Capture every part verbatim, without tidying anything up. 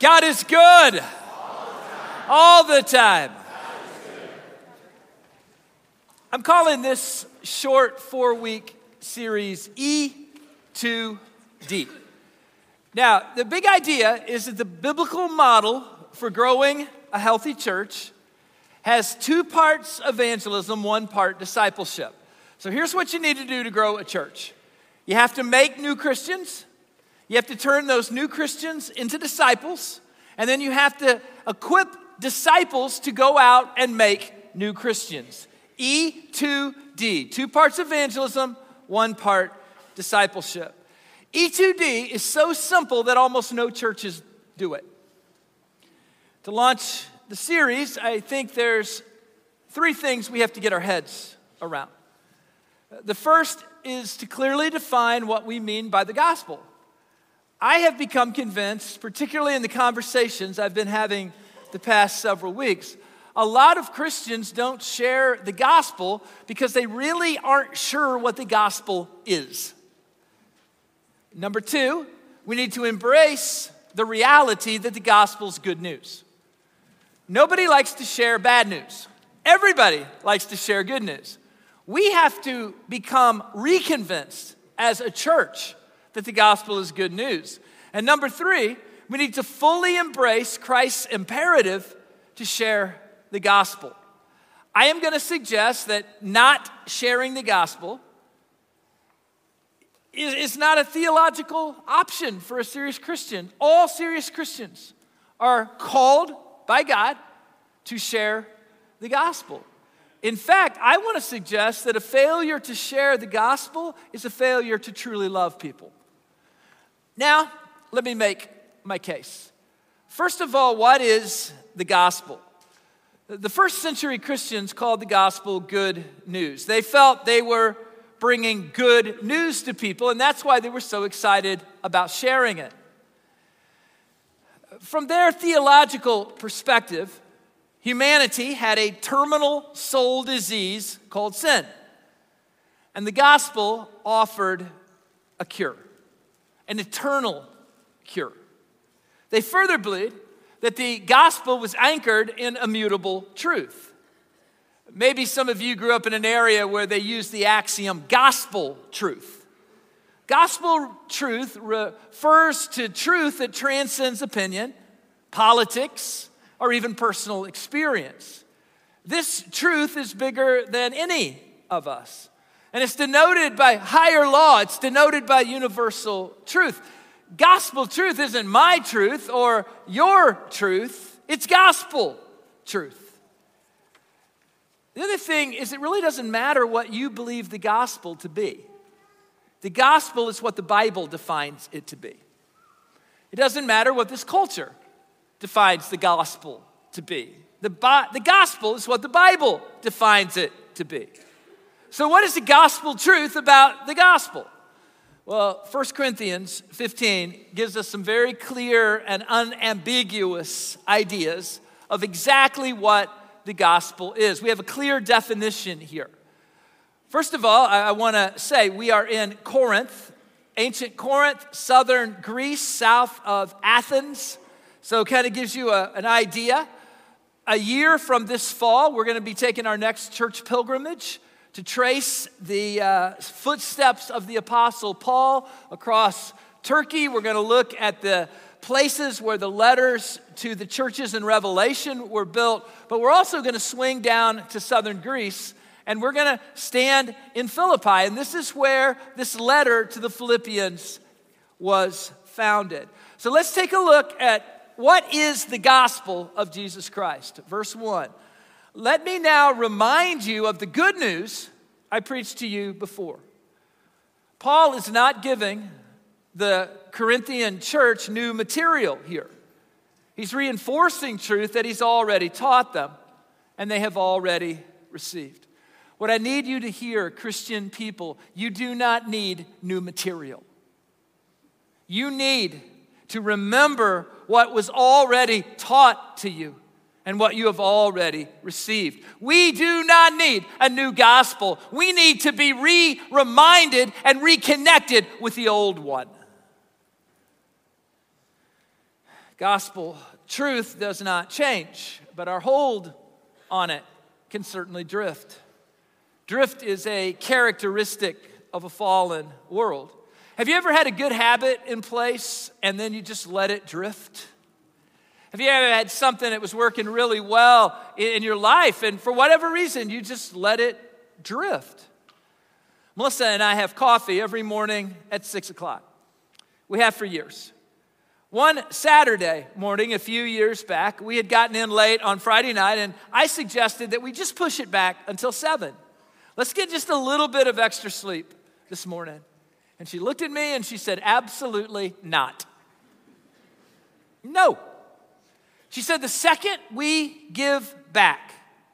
God is good. All the time. I'm calling this short four-week series E two D. Now, the big idea is that the biblical model for growing a healthy church has two parts evangelism, one part discipleship. So here's what you need to do to grow a church. You have to make new Christians. You have to turn those new Christians into disciples. And then you have to equip disciples to go out and make new Christians. E two D, two parts evangelism, one part discipleship. E two D is so simple that almost no churches do it. To launch the series, I think there's three things we have to get our heads around. The first is to clearly define what we mean by the gospel. I have become convinced, particularly in the conversations I've been having the past several weeks, a lot of Christians don't share the gospel because they really aren't sure what the gospel is. Number two, we need to embrace the reality that the gospel is good news. Nobody likes to share bad news. Everybody likes to share good news. We have to become reconvinced as a church that the gospel is good news. And number three, we need to fully embrace Christ's imperative to share the gospel. I am going to suggest that not sharing the gospel is, is not a theological option for a serious Christian. All serious Christians are called by God to share the gospel. In fact, I want to suggest that a failure to share the gospel is a failure to truly love people. Now, let me make my case. First of all, what is the gospel? The first century Christians called the gospel good news. They felt they were bringing good news to people, and that's why they were so excited about sharing it. From their theological perspective, humanity had a terminal soul disease called sin, and the gospel offered a cure, an eternal cure. They further believed that the gospel was anchored in immutable truth. Maybe some of you grew up in an area where they used the axiom gospel truth. Gospel truth refers to truth that transcends opinion, politics, or even personal experience. This truth is bigger than any of us. And it's denoted by higher law. It's denoted by universal truth. Gospel truth isn't my truth or your truth. It's gospel truth. The other thing is it really doesn't matter what you believe the gospel to be. The gospel is what the Bible defines it to be. It doesn't matter what this culture defines the gospel to be. The, the gospel is what the Bible defines it to be. So what is the gospel truth about the gospel? Well, First Corinthians fifteen gives us some very clear and unambiguous ideas of exactly what the gospel is. We have a clear definition here. First of all, I, I want to say we are in Corinth, ancient Corinth, southern Greece, south of Athens. So it kind of gives you a, an idea. A year from this fall, we're going to be taking our next church pilgrimage to trace the uh, footsteps of the Apostle Paul across Turkey. We're going to look at the places where the letters to the churches in Revelation were built, but we're also going to swing down to southern Greece, and we're going to stand in Philippi, and this is where this letter to the Philippians was founded. So let's take a look at what is the gospel of Jesus Christ. Verse one. Let me now remind you of the good news I preached to you before. Paul is not giving the Corinthian church new material here. He's reinforcing truth that he's already taught them and they have already received. What I need you to hear, Christian people, you do not need new material. You need to remember what was already taught to you and what you have already received. We do not need a new gospel. We need to be re-reminded and reconnected with the old one. Gospel truth does not change, but our hold on it can certainly drift. Drift is a characteristic of a fallen world. Have you ever had a good habit in place and then you just let it drift? Have you ever had something that was working really well in your life and for whatever reason you just let it drift? Melissa and I have coffee every morning at six o'clock. We have for years. One Saturday morning a few years back, we had gotten in late on Friday night and I suggested that we just push it back until seven. Let's get just a little bit of extra sleep this morning. And she looked at me and she said, absolutely not. No. She said, the second we give back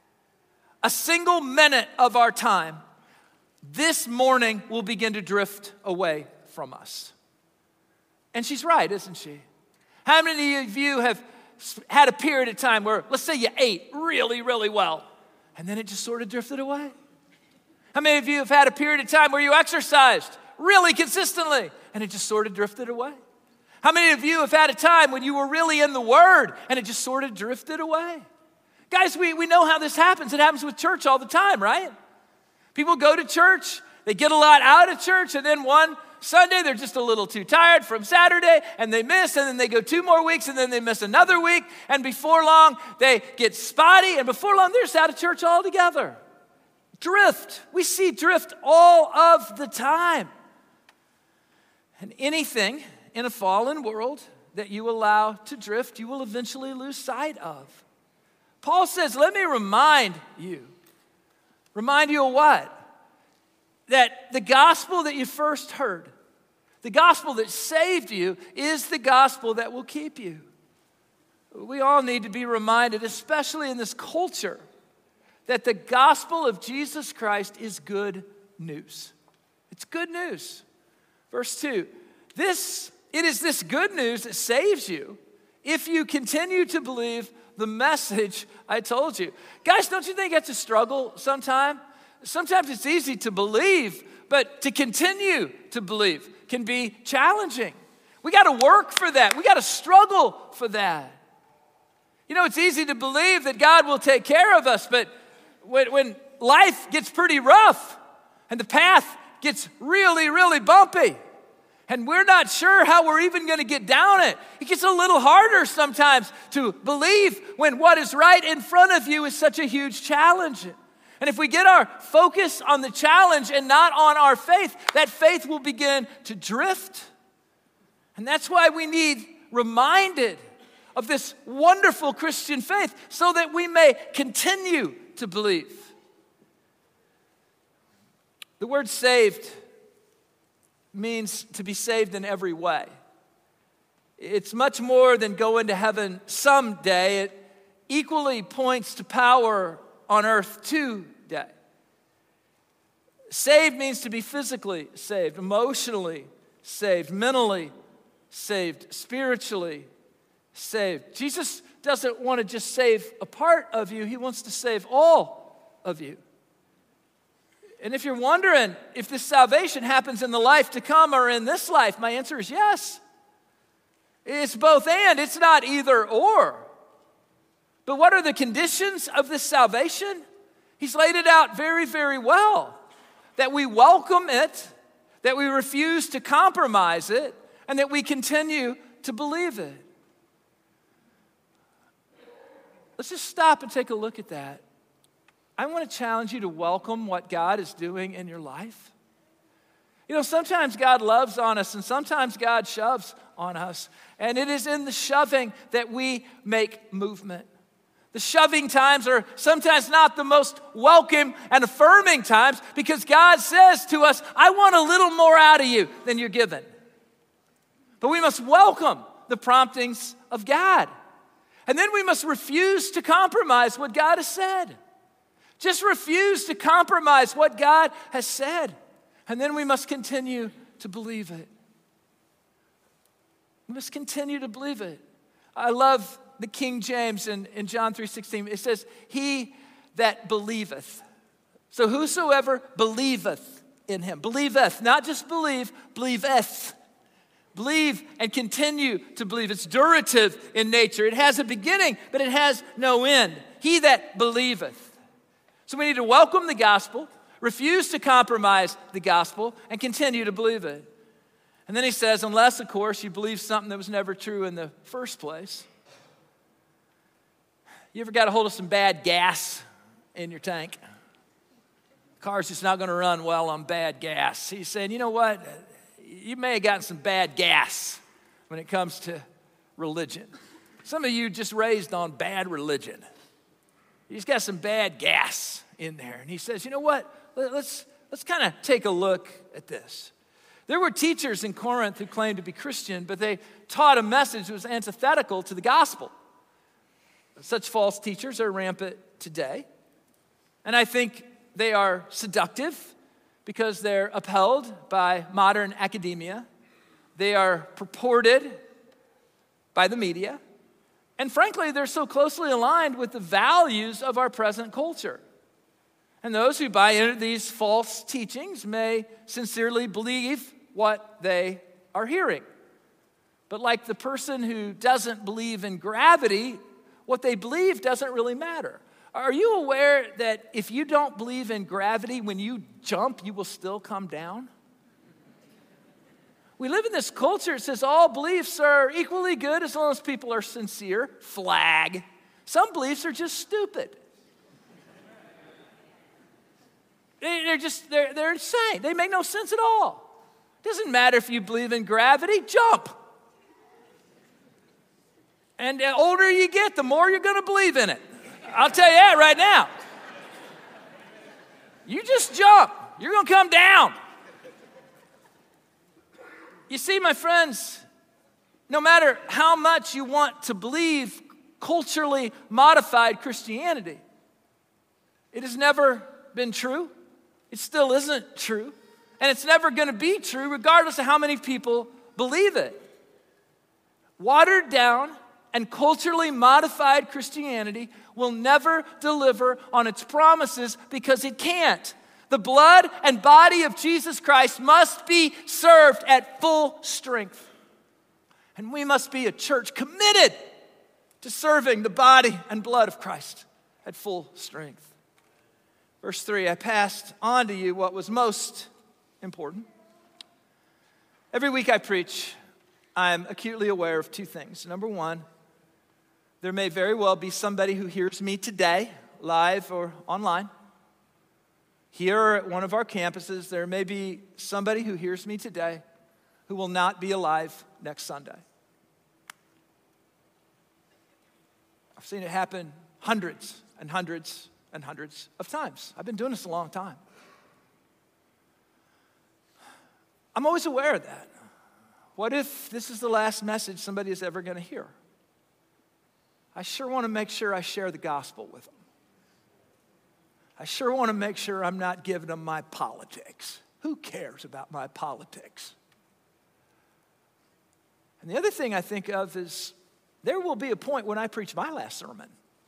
a single minute of our time, this morning will begin to drift away from us. And she's right, isn't she? How many of you have had a period of time where, let's say you ate really, really well, and then it just sort of drifted away? How many of you have had a period of time where you exercised really consistently, and it just sort of drifted away? How many of you have had a time when you were really in the Word, and it just sort of drifted away? Guys, we, we know how this happens. It happens with church all the time, right? People go to church, they get a lot out of church, and then one Sunday they're just a little too tired from Saturday, and they miss, and then they go two more weeks, and then they miss another week, and before long they get spotty, and before long they're just out of church altogether. Drift. We see drift all of the time. And anything in a fallen world that you allow to drift, you will eventually lose sight of. Paul says, let me remind you. Remind you of what? That the gospel that you first heard, the gospel that saved you, is the gospel that will keep you. We all need to be reminded, especially in this culture, that the gospel of Jesus Christ is good news. It's good news. Verse two, this, it is this good news that saves you if you continue to believe the message I told you. Guys, don't you think that's a struggle sometime? Sometimes it's easy to believe, but to continue to believe can be challenging. We got to work for that. We got to struggle for that. You know, it's easy to believe that God will take care of us, but when, when life gets pretty rough and the path gets really, really bumpy, and we're not sure how we're even going to get down it, it gets a little harder sometimes to believe when what is right in front of you is such a huge challenge. And if we get our focus on the challenge and not on our faith, that faith will begin to drift. And that's why we need reminded of this wonderful Christian faith so that we may continue to believe. The word saved means to be saved in every way. It's much more than going to heaven someday. It equally points to power on earth today. Saved means to be physically saved, emotionally saved, mentally saved, spiritually saved. Jesus doesn't want to just save a part of you. He wants to save all of you. And if you're wondering if this salvation happens in the life to come or in this life, my answer is yes. It's both and. It's not either or. But what are the conditions of this salvation? He's laid it out very, very well. That we welcome it, that we refuse to compromise it, and that we continue to believe it. Let's just stop and take a look at that. I want to challenge you to welcome what God is doing in your life. You know, sometimes God loves on us and sometimes God shoves on us. And it is in the shoving that we make movement. The shoving times are sometimes not the most welcome and affirming times because God says to us, I want a little more out of you than you're given. But we must welcome the promptings of God. And then we must refuse to compromise what God has said. Just refuse to compromise what God has said. And then we must continue to believe it. We must continue to believe it. I love the King James in, in John three sixteen. It says, he that believeth. So whosoever believeth in him. Believeth, not just believe, believeth. Believe and continue to believe. It's durative in nature. It has a beginning, but it has no end. He that believeth. So we need to welcome the gospel, refuse to compromise the gospel, and continue to believe it. And then he says, unless, of course, you believe something that was never true in the first place. You ever got a hold of some bad gas in your tank? The car's just not going to run well on bad gas. He's saying, you know what? You may have gotten some bad gas when it comes to religion. Some of you just raised on bad religion. You just got some bad gas in there. And he says, you know what? Let's, let's kind of take a look at this. There were teachers in Corinth who claimed to be Christian, but they taught a message that was antithetical to the gospel. Such false teachers are rampant today. And I think they are seductive because they're upheld by modern academia. They are purported by the media. And frankly, they're so closely aligned with the values of our present culture. And those who buy into these false teachings may sincerely believe what they are hearing. But like the person who doesn't believe in gravity, what they believe doesn't really matter. Are you aware that if you don't believe in gravity, when you jump, you will still come down? We live in this culture that says all beliefs are equally good as long as people are sincere. Flag. Some beliefs are just stupid. They're just, they're, they're insane. They make no sense at all. It doesn't matter if you believe in gravity, jump. And the older you get, the more you're going to believe in it. I'll tell you that right now. You just jump. You're going to come down. You see, my friends, no matter how much you want to believe culturally modified Christianity, it has never been true. It still isn't true. And it's never going to be true regardless of how many people believe it. Watered down and culturally modified Christianity will never deliver on its promises because it can't. The blood and body of Jesus Christ must be served at full strength. And we must be a church committed to serving the body and blood of Christ at full strength. Verse three, I passed on to you what was most important. Every week I preach, I'm acutely aware of two things. Number one, there may very well be somebody who hears me today, live or online. Here at one of our campuses, there may be somebody who hears me today who will not be alive next Sunday. I've seen it happen hundreds and hundreds and hundreds of times. I've been doing this a long time. I'm always aware of that. What if this is the last message somebody is ever going to hear? I sure want to make sure I share the gospel with them. I sure want to make sure I'm not giving them my politics. Who cares about my politics? And the other thing I think of is there will be a point when I preach my last sermon.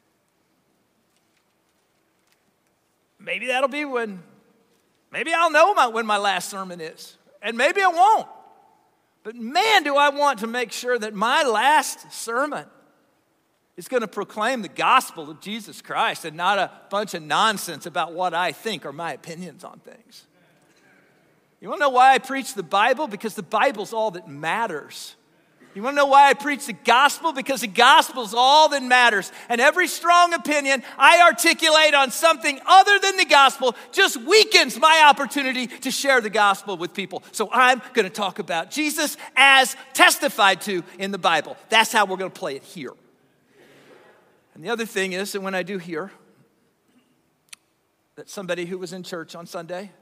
Maybe that'll be when, maybe I'll know my, when my last sermon is. And maybe I won't. But man, do I want to make sure that my last sermon is going to proclaim the gospel of Jesus Christ and not a bunch of nonsense about what I think or my opinions on things. You want to know why I preach the Bible? Because the Bible's all that matters. You want to know why I preach the gospel? Because the gospel's all that matters. And every strong opinion I articulate on something other than the gospel just weakens my opportunity to share the gospel with people. So I'm going to talk about Jesus as testified to in the Bible. That's how we're going to play it here. And the other thing is that when I do hear that somebody who was in church on Sunday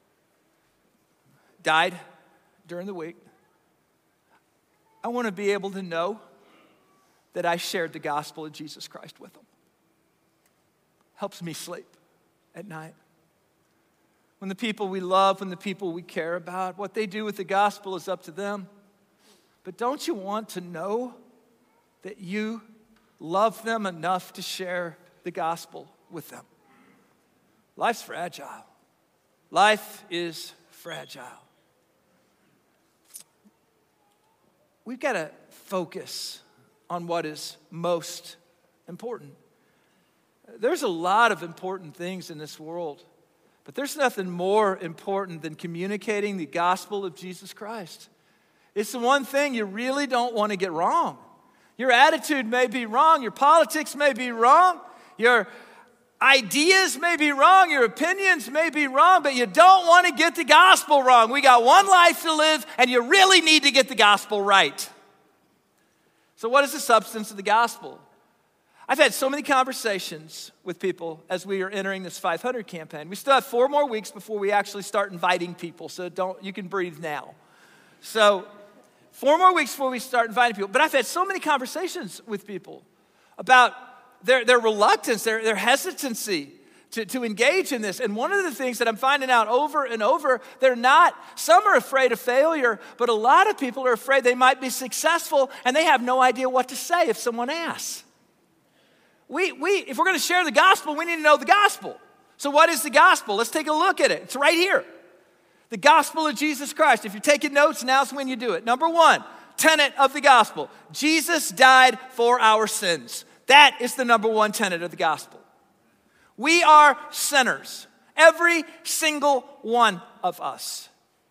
died during the week, I want to be able to know that I shared the gospel of Jesus Christ with them. Helps me sleep at night. When the people we love, when the people we care about, what they do with the gospel is up to them. But don't you want to know that you love them enough to share the gospel with them? Life's fragile. Life is fragile. we've got to focus on what is most important. There's a lot of important things in this world, but there's nothing more important than communicating the gospel of Jesus Christ. It's the one thing you really don't want to get wrong. Your attitude may be wrong, your politics may be wrong, your ideas may be wrong, your opinions may be wrong, but you don't want to get the gospel wrong. We got one life to live, and you really need to get the gospel right. So what is the substance of the gospel? I've had so many conversations with people as we are entering this five hundred campaign. We still have four more weeks before we actually start inviting people, so don't you can breathe now. So four more weeks before we start inviting people. But I've had so many conversations with people about their, their reluctance, their, their hesitancy to, to engage in this. And one of the things that I'm finding out over and over, they're not, some are afraid of failure, but a lot of people are afraid they might be successful and they have no idea what to say if someone asks. We, we, if we're going to share the gospel, we need to know the gospel. So what is the gospel? Let's take a look at it. It's right here. The gospel of Jesus Christ. If you're taking notes, now's when you do it. Number one, tenet of the gospel. Jesus died for our sins. That is the number one tenet of the gospel. We are sinners. Every single one of us.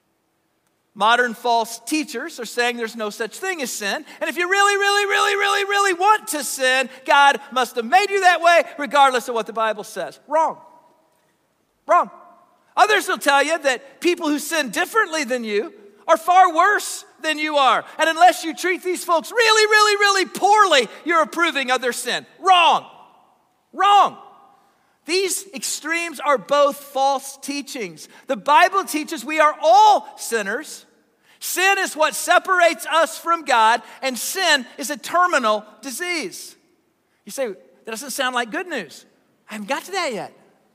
Modern false teachers are saying there's no such thing as sin. And if you really, really, really, really, really want to sin, God must have made you that way regardless of what the Bible says. Wrong. Wrong. Others will tell you that people who sin differently than you are far worse than you are. And unless you treat these folks really, really, really poorly, you're approving of their sin. Wrong. Wrong. These extremes are both false teachings. The Bible teaches we are all sinners. Sin is what separates us from God, and sin is a terminal disease. You say, that doesn't sound like good news. I haven't got to that yet.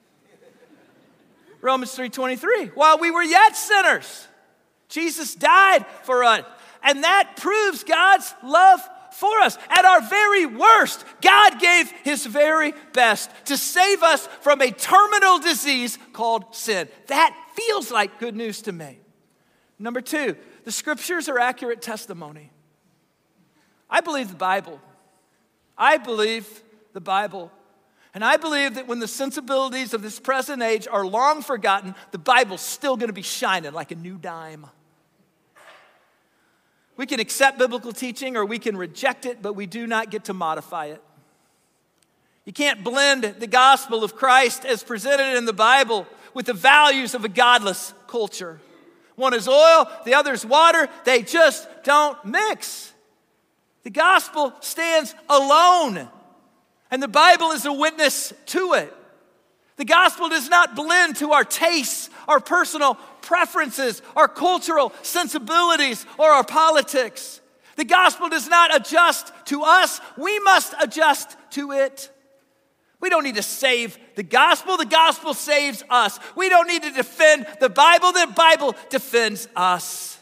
Romans three twenty-three, while we were yet sinners, Jesus died for us. And that proves God's love for us. At our very worst, God gave his very best to save us from a terminal disease called sin. That feels like good news to me. Number two, the scriptures are accurate testimony. I believe the Bible. I believe the Bible. And I believe that when the sensibilities of this present age are long forgotten, the Bible's still going to be shining like a new dime. We can accept biblical teaching or we can reject it, but we do not get to modify it. You can't blend the gospel of Christ as presented in the Bible with the values of a godless culture. One is oil, the other is water. They just don't mix. The gospel stands alone, and the Bible is a witness to it. The gospel does not blend to our tastes, our personal preferences, our cultural sensibilities, or our politics. The gospel does not adjust to us. We must adjust to it. We don't need to save the gospel. The gospel saves us. We don't need to defend the Bible. The Bible defends us.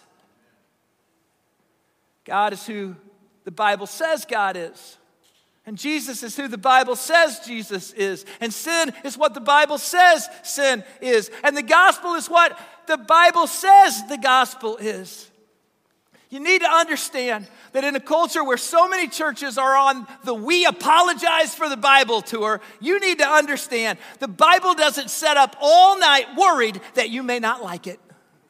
God is who the Bible says God is. And Jesus is who the Bible says Jesus is. And sin is what the Bible says sin is. And the gospel is what the Bible says the gospel is. You need to understand that in a culture where so many churches are on the "we apologize for the Bible" tour, you need to understand the Bible doesn't set up all night worried that you may not like it.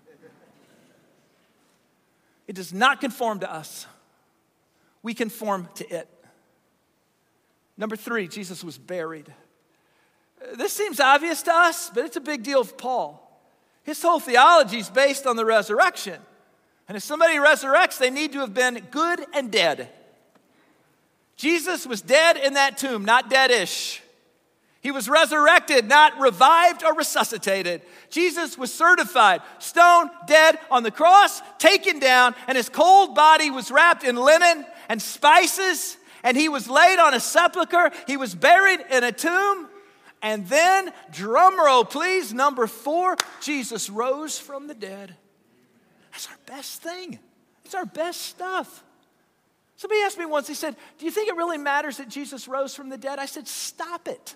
It does not conform to us. We conform to it. Number three, Jesus was buried. This seems obvious to us, but it's a big deal for Paul. His whole theology is based on the resurrection. And if somebody resurrects, they need to have been good and dead. Jesus was dead in that tomb, not dead-ish. He was resurrected, not revived or resuscitated. Jesus was certified, stone dead on the cross, taken down, and his cold body was wrapped in linen and spices, and he was laid on a sepulcher. He was buried in a tomb. And then, drum roll please, number four, Jesus rose from the dead. That's our best thing. It's our best stuff. Somebody asked me once, he said, do you think it really matters that Jesus rose from the dead? I said, stop it.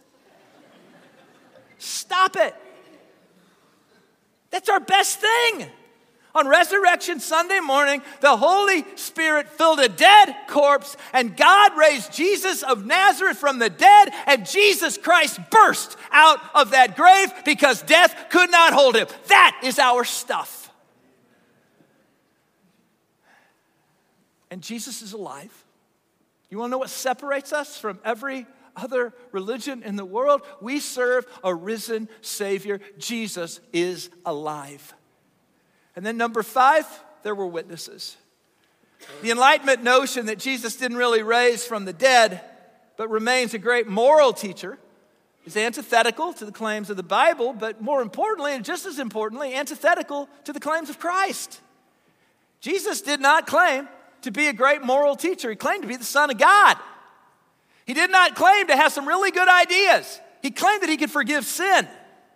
Stop it. That's our best thing. On Resurrection Sunday morning, the Holy Spirit filled a dead corpse, and God raised Jesus of Nazareth from the dead, and Jesus Christ burst out of that grave because death could not hold him. That is our stuff. And Jesus is alive. You want to know what separates us from every other religion in the world? We serve a risen Savior. Jesus is alive. And then number five, there were witnesses. The Enlightenment notion that Jesus didn't really raise from the dead, but remains a great moral teacher, is antithetical to the claims of the Bible, but more importantly, and just as importantly, antithetical to the claims of Christ. Jesus did not claim to be a great moral teacher. He claimed to be the Son of God. He did not claim to have some really good ideas. He claimed that he could forgive sin.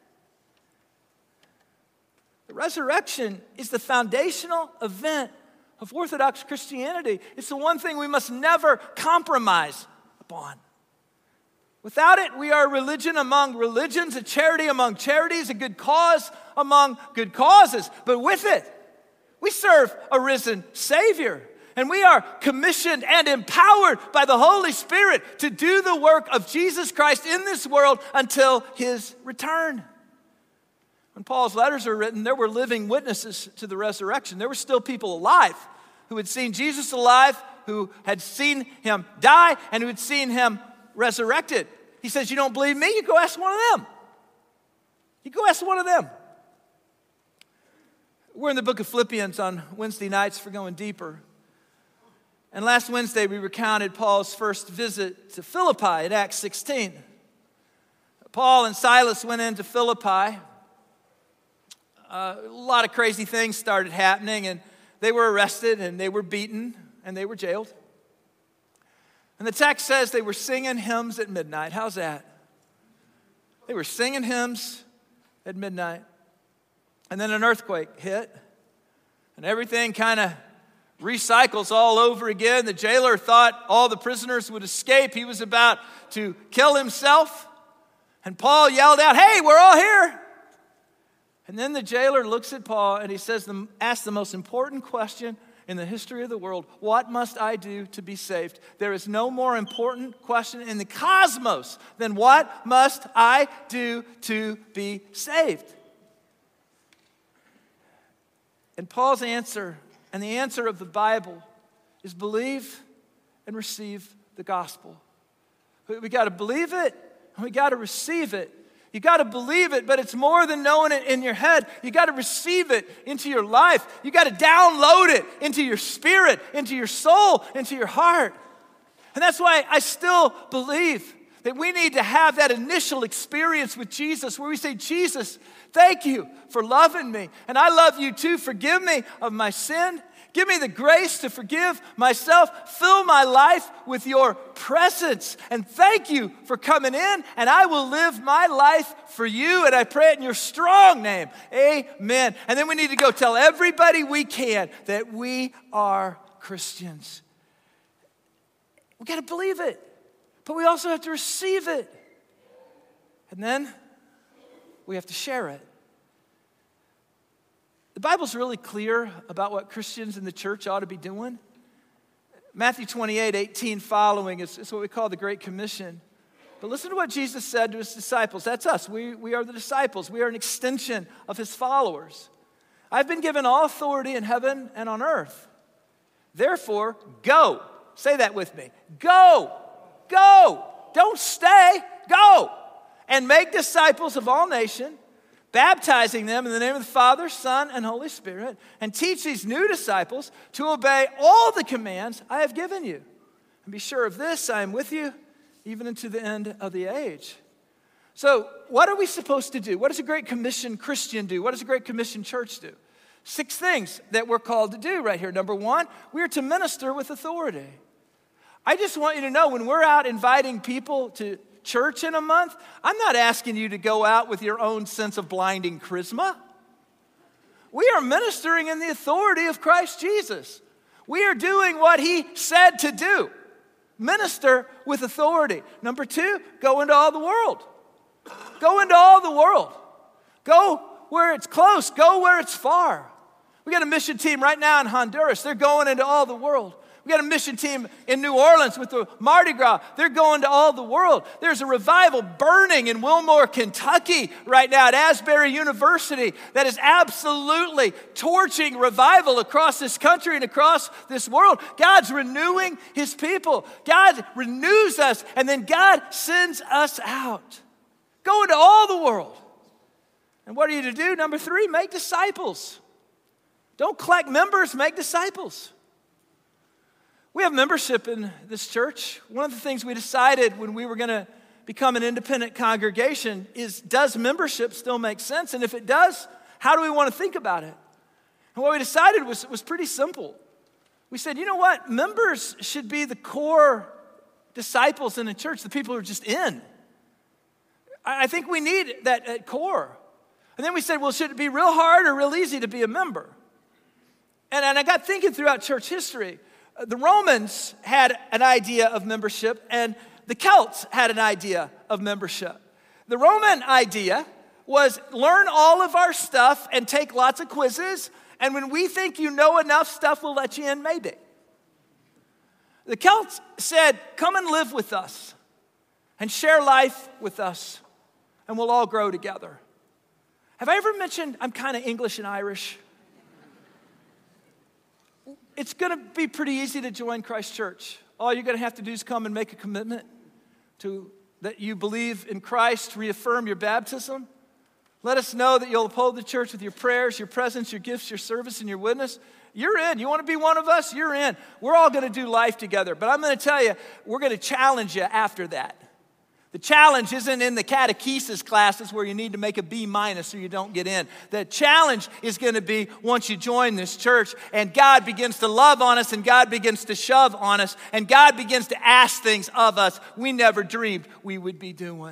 The resurrection is the foundational event of Orthodox Christianity. It's the one thing we must never compromise upon. Without it, we are a religion among religions, a charity among charities, a good cause among good causes. But with it, we serve a risen Savior. And we are commissioned and empowered by the Holy Spirit to do the work of Jesus Christ in this world until his return. When Paul's letters were written, there were living witnesses to the resurrection. There were still people alive who had seen Jesus alive, who had seen him die, and who had seen him resurrected. He says, you don't believe me? You go ask one of them. You go ask one of them. We're in the book of Philippians on Wednesday nights for going deeper. And last Wednesday, we recounted Paul's first visit to Philippi in Acts sixteen. Paul and Silas went into Philippi. Uh, a lot of crazy things started happening, and they were arrested, and they were beaten, and they were jailed. And the text says they were singing hymns at midnight. How's that? They were singing hymns at midnight. And then an earthquake hit, and everything kind of recycles all over again. The jailer thought all the prisoners would escape. He was about to kill himself. And Paul yelled out, hey, we're all here. And then the jailer looks at Paul and he says, asks the most important question in the history of the world. What must I do to be saved? There is no more important question in the cosmos than what must I do to be saved? And Paul's answer, and the answer of the Bible, is believe and receive the gospel. We got to believe it and we got to receive it. You got to believe it, but it's more than knowing it in your head. You got to receive it into your life. You got to download it into your spirit, into your soul, into your heart. And that's why I still believe that we need to have that initial experience with Jesus where we say, Jesus, thank you for loving me. And I love you too. Forgive me of my sin. Give me the grace to forgive myself. Fill my life with your presence. And thank you for coming in. And I will live my life for you. And I pray it in your strong name. Amen. And then we need to go tell everybody we can that we are Christians. We got to believe it. But we also have to receive it. And then we have to share it. The Bible's really clear about what Christians in the church ought to be doing. Matthew twenty-eight, eighteen following is, is what we call the Great Commission. But listen to what Jesus said to his disciples. That's us. We, we are the disciples. We are an extension of his followers. I've been given all authority in heaven and on earth. Therefore, go. Say that with me. Go. Go. Don't stay. Go. And make disciples of all nations, baptizing them in the name of the Father, Son, and Holy Spirit, and teach these new disciples to obey all the commands I have given you. And be sure of this, I am with you even unto the end of the age. So what are we supposed to do? What does a Great Commission Christian do? What does a Great Commission church do? Six things that we're called to do right here. Number one, we are to minister with authority. I just want you to know when we're out inviting people to church in a month, I'm not asking you to go out with your own sense of blinding charisma. We are ministering in the authority of Christ Jesus. We are doing what he said to do. Minister with authority. Number two, go into all the world. Go into all the world. Go where it's close. Go where it's far. We got a mission team right now in Honduras. They're going into all the world. We got a mission team in New Orleans with the Mardi Gras. They're going to all the world. There's a revival burning in Wilmore, Kentucky right now at Asbury University that is absolutely torching revival across this country and across this world. God's renewing his people. God renews us, and then God sends us out. Go into all the world. And what are you to do? Number three, make disciples. Don't collect members, make disciples. We have membership in this church. One of the things we decided when we were going to become an independent congregation is, does membership still make sense? And if it does, how do we want to think about it? And what we decided was, was pretty simple. We said, you know what? Members should be the core disciples in the church, the people who are just in. I think we need that at core. And then we said, well, should it be real hard or real easy to be a member? And, and I got thinking throughout church history. The Romans had an idea of membership, and the Celts had an idea of membership. The Roman idea was learn all of our stuff and take lots of quizzes, and when we think you know enough stuff, we'll let you in, maybe. The Celts said, come and live with us and share life with us, and we'll all grow together. Have I ever mentioned I'm kind of English and Irish? It's going to be pretty easy to join Christ Church. All you're going to have to do is come and make a commitment to that you believe in Christ, reaffirm your baptism. Let us know that you'll uphold the church with your prayers, your presence, your gifts, your service, and your witness. You're in. You want to be one of us? You're in. We're all going to do life together. But I'm going to tell you, we're going to challenge you after that. The challenge isn't in the catechesis classes where you need to make a B minus or you don't get in. The challenge is going to be once you join this church and God begins to love on us and God begins to shove on us and God begins to ask things of us we never dreamed we would be doing.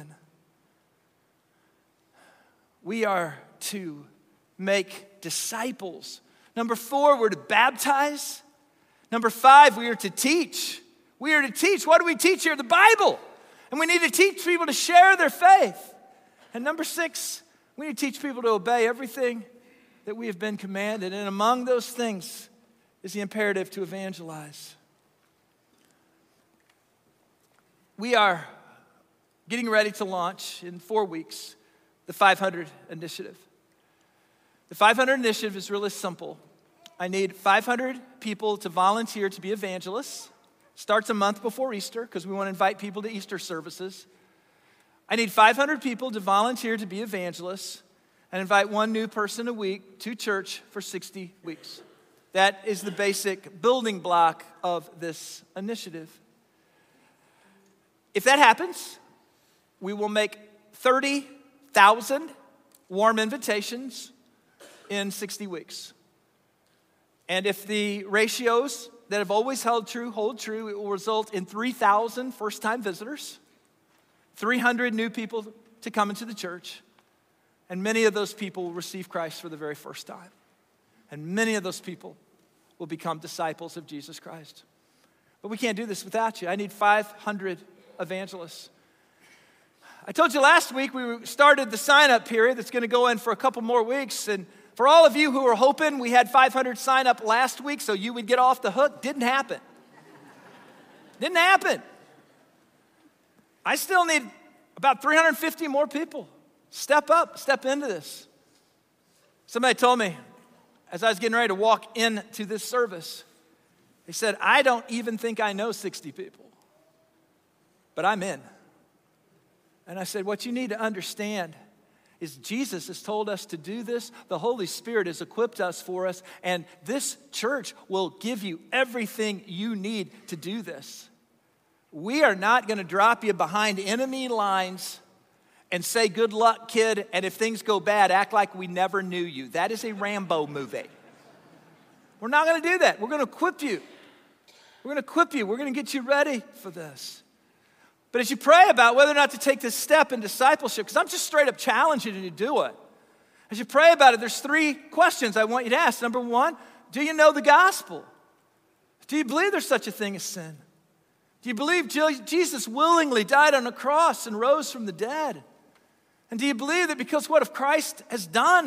We are to make disciples. Number four, we're to baptize. Number five, we are to teach. We are to teach. What do we teach here? The Bible. And we need to teach people to share their faith. And number six, we need to teach people to obey everything that we have been commanded. And among those things is the imperative to evangelize. We are getting ready to launch in four weeks the five hundred Initiative. The five hundred Initiative is really simple. I need five hundred people to volunteer to be evangelists. Starts a month before Easter because we want to invite people to Easter services. I need five hundred people to volunteer to be evangelists and invite one new person a week to church for sixty weeks. That is the basic building block of this initiative. If that happens, we will make thirty thousand warm invitations in sixty weeks. And if the ratios that have always held true, hold true, it will result in three thousand first-time visitors, three hundred new people to come into the church, and many of those people will receive Christ for the very first time. And many of those people will become disciples of Jesus Christ. But we can't do this without you. I need five hundred evangelists. I told you last week we started the sign-up period that's going to go in for a couple more weeks, and for all of you who were hoping we had five hundred sign up last week so you would get off the hook, didn't happen. Didn't happen. I still need about three hundred fifty more people. Step up, step into this. Somebody told me as I was getting ready to walk into this service, they said, I don't even think I know sixty people, but I'm in. And I said, what you need to understand is Jesus has told us to do this. The Holy Spirit has equipped us for us. And this church will give you everything you need to do this. We are not going to drop you behind enemy lines and say, good luck, kid. And if things go bad, act like we never knew you. That is a Rambo movie. We're not going to do that. We're going to equip you. We're going to equip you. We're going to get you ready for this. But as you pray about whether or not to take this step in discipleship, because I'm just straight up challenging you to do it. As you pray about it, there's three questions I want you to ask. Number one, do you know the gospel? Do you believe there's such a thing as sin? Do you believe Jesus willingly died on a cross and rose from the dead? And do you believe that because what Christ has done,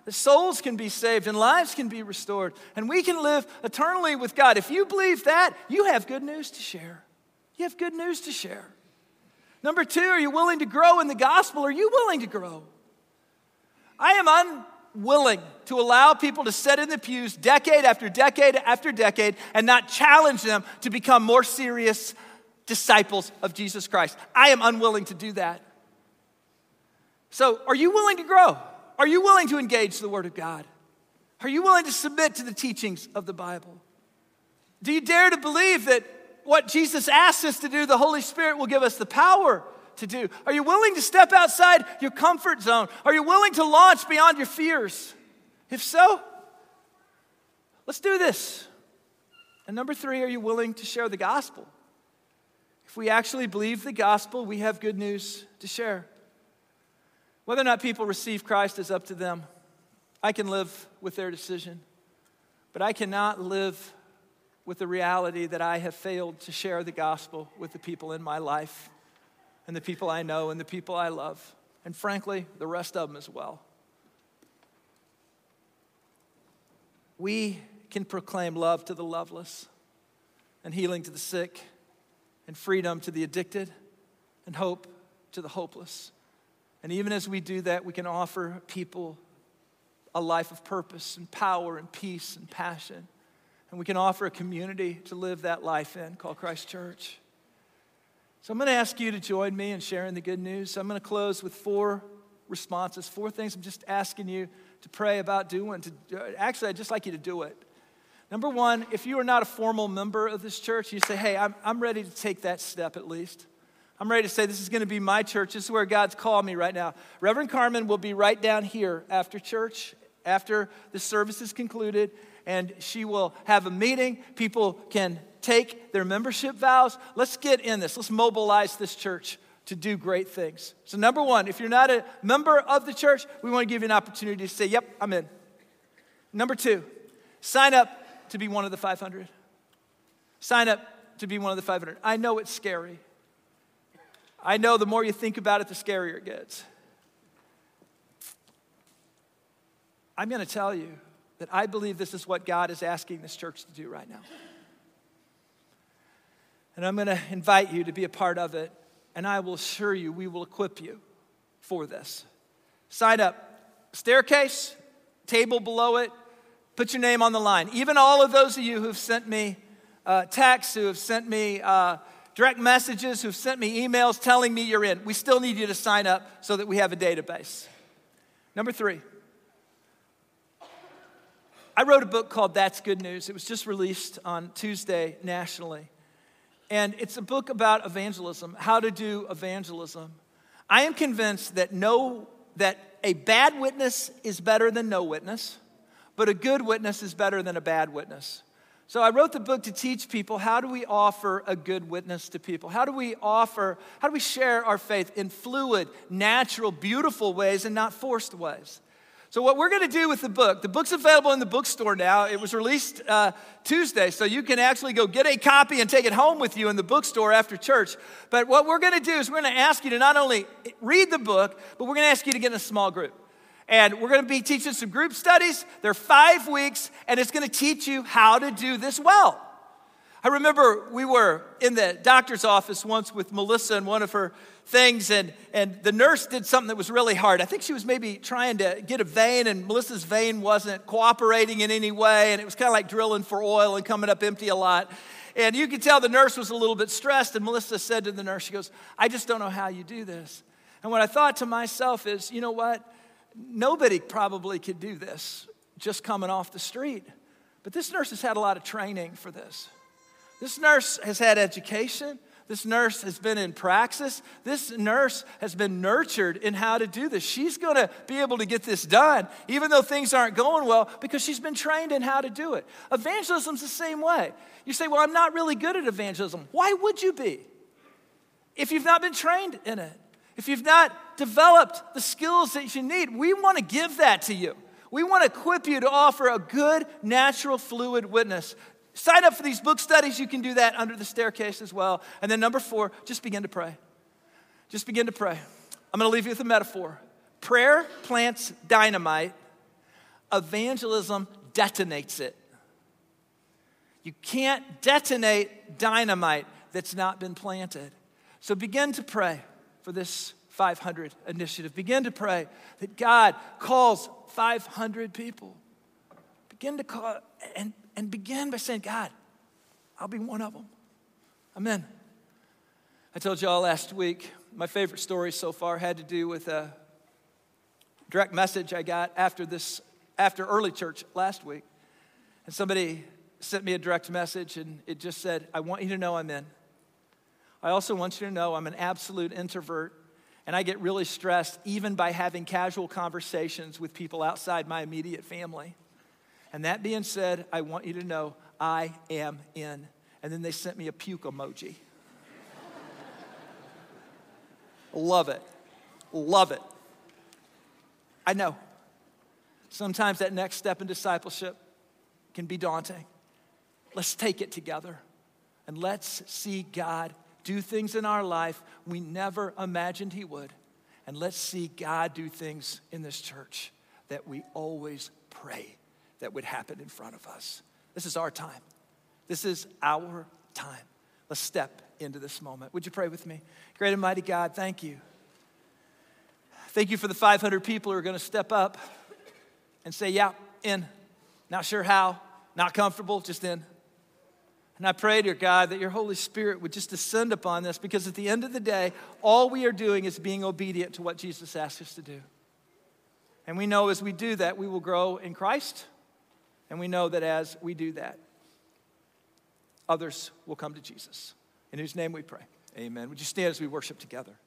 that souls can be saved and lives can be restored, and we can live eternally with God. If you believe that, you have good news to share. You have good news to share. Number two, are you willing to grow in the gospel? Are you willing to grow? I am unwilling to allow people to sit in the pews decade after decade after decade and not challenge them to become more serious disciples of Jesus Christ. I am unwilling to do that. So, are you willing to grow? Are you willing to engage the Word of God? Are you willing to submit to the teachings of the Bible? Do you dare to believe that what Jesus asks us to do, the Holy Spirit will give us the power to do? Are you willing to step outside your comfort zone? Are you willing to launch beyond your fears? If so, let's do this. And number three, are you willing to share the gospel? If we actually believe the gospel, we have good news to share. Whether or not people receive Christ is up to them. I can live with their decision, but I cannot live with the reality that I have failed to share the gospel with the people in my life and the people I know and the people I love, and frankly, the rest of them as well. We can proclaim love to the loveless and healing to the sick and freedom to the addicted and hope to the hopeless. And even as we do that, we can offer people a life of purpose and power and peace and passion. And we can offer a community to live that life in called Christ Church. So I'm going to ask you to join me in sharing the good news. So I'm going to close with four responses, four things I'm just asking you to pray about doing. To, actually, I'd just like you to do it. Number one, if you are not a formal member of this church, you say, hey, I'm, I'm ready to take that step at least. I'm ready to say this is going to be my church. This is where God's called me right now. Reverend Carmen will be right down here after church, after the service is concluded, and she will have a meeting. People can take their membership vows. Let's get in this. Let's mobilize this church to do great things. So number one, if you're not a member of the church, we want to give you an opportunity to say, yep, I'm in. Number two, sign up to be one of the five hundred. Sign up to be one of the five hundred. I know it's scary. I know the more you think about it, the scarier it gets. I'm going to tell you that I believe this is what God is asking this church to do right now. And I'm going to invite you to be a part of it, and I will assure you we will equip you for this. Sign up. Staircase, table below it, put your name on the line. Even all of those of you who've sent me uh, texts, who have sent me uh, direct messages, who've sent me emails telling me you're in, we still need you to sign up so that we have a database. Number three, I wrote a book called That's Good News. It was just released on Tuesday nationally. And it's a book about evangelism, how to do evangelism. I am convinced that no, that a bad witness is better than no witness, but a good witness is better than a bad witness. So I wrote the book to teach people, how do we offer a good witness to people? How do we offer, how do we share our faith in fluid, natural, beautiful ways and not forced ways? So what we're going to do with the book, the book's available in the bookstore now. It was released uh, Tuesday, so you can actually go get a copy and take it home with you in the bookstore after church. But what we're going to do is we're going to ask you to not only read the book, but we're going to ask you to get in a small group. And we're going to be teaching some group studies. They're five weeks, and it's going to teach you how to do this well. I remember we were in the doctor's office once with Melissa and one of her things, and, and the nurse did something that was really hard. I think she was maybe trying to get a vein, and Melissa's vein wasn't cooperating in any way, and it was kind of like drilling for oil and coming up empty a lot. And you could tell the nurse was a little bit stressed, and Melissa said to the nurse, she goes, I just don't know how you do this. And what I thought to myself is, you know what? Nobody probably could do this just coming off the street. But this nurse has had a lot of training for this. This nurse has had education. This nurse has been in praxis. This nurse has been nurtured in how to do this. She's going to be able to get this done, even though things aren't going well, because she's been trained in how to do it. Evangelism's the same way. You say, well, I'm not really good at evangelism. Why would you be? If you've not been trained in it, if you've not developed the skills that you need, we want to give that to you. We want to equip you to offer a good, natural, fluid witness. Sign up for these book studies. You can do that under the staircase as well. And then number four, just begin to pray. Just begin to pray. I'm going to leave you with a metaphor. Prayer plants dynamite, evangelism detonates it. You can't detonate dynamite that's not been planted. So begin to pray for this five hundred initiative. Begin to pray that God calls five hundred people. Begin to call, and, and begin by saying, God, I'll be one of them. Amen. I told y'all last week, my favorite story so far had to do with a direct message I got after this, after early church last week. And somebody sent me a direct message, and it just said, I want you to know I'm in. I also want you to know I'm an absolute introvert, and I get really stressed even by having casual conversations with people outside my immediate family. And that being said, I want you to know I am in. And then they sent me a puke emoji. Love it. Love it. I know. Sometimes that next step in discipleship can be daunting. Let's take it together. And let's see God do things in our life we never imagined he would. And let's see God do things in this church that we always pray that would happen in front of us. This is our time. This is our time. Let's step into this moment. Would you pray with me? Great and mighty God, thank you. Thank you for the five hundred people who are going to step up and say, yeah, in. Not sure how, not comfortable, just in. And I pray, dear God, that your Holy Spirit would just descend upon this, because at the end of the day, all we are doing is being obedient to what Jesus asked us to do. And we know as we do that, we will grow in Christ. And we know that as we do that, others will come to Jesus, in whose name we pray. Amen. Would you stand as we worship together?